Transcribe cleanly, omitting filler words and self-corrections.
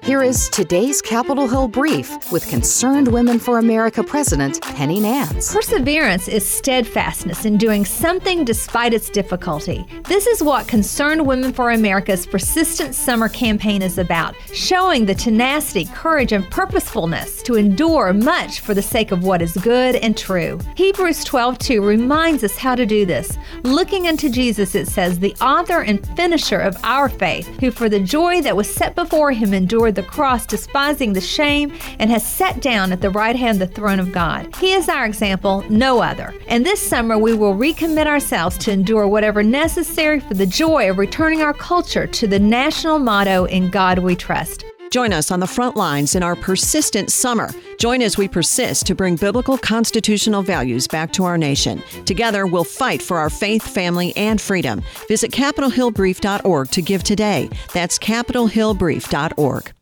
Here is today's Capitol Hill Brief with Concerned Women for America President Penny Nance. Perseverance is steadfastness in doing something despite its difficulty. This is what Concerned Women for America's persistent summer campaign is about, showing the tenacity, courage, and purposefulness to endure much for the sake of what is good and true. Hebrews 12:2 reminds us how to do this. Looking unto Jesus, it says, the author and finisher of our faith, who for the joy that was set before him endured the cross, despising the shame, and has sat down at the right hand of the throne of God. He is our example, no other. And this summer we will recommit ourselves to endure whatever necessary for the joy of returning our culture to the national motto, In God We Trust. Join us on the front lines in our persistent summer. Join as we persist to bring biblical constitutional values back to our nation. Together, we'll fight for our faith, family, and freedom. Visit CapitolHillBrief.org to give today. That's CapitolHillBrief.org.